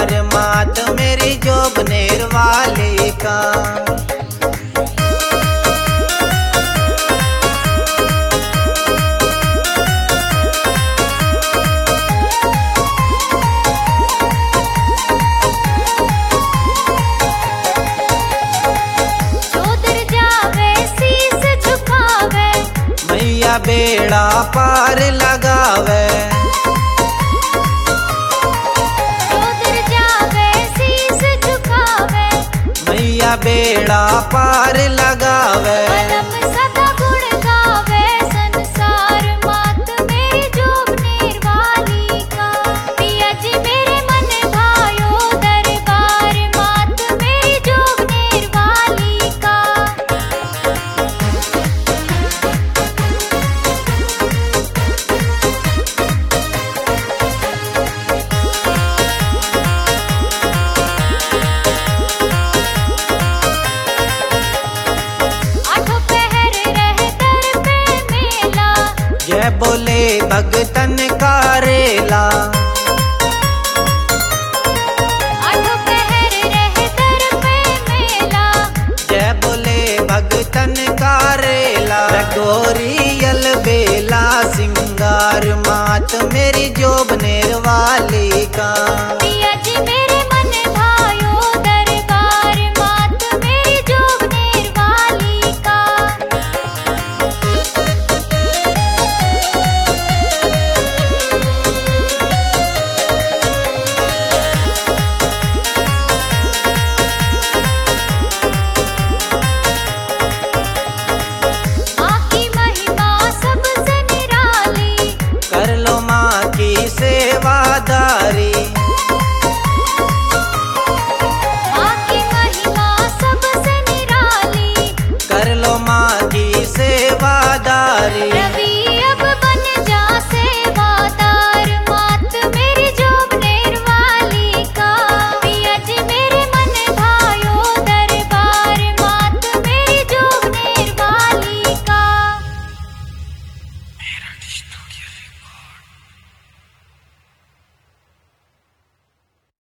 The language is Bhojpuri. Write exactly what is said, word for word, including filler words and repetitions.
सिंगार मात मेरी जोबनेर वाली का। मैया बेड़ा पार लगावे, उधर जावे शीस झुकावे। मैया बेड़ा पार लगावे। पलम सदा गुण गावे संसार मात मेरी जोबनेर वाली का। पिया जी मेरे मन भायो दरबार मात मेरी जोबनेर वाली का। जय बोले भगतन का रेला, आठों पहर रहे दर पे मेला। जय बोले भगतन का रेला। गोरियल बेला सिंगार मात मेरी जोबनेर वाली का।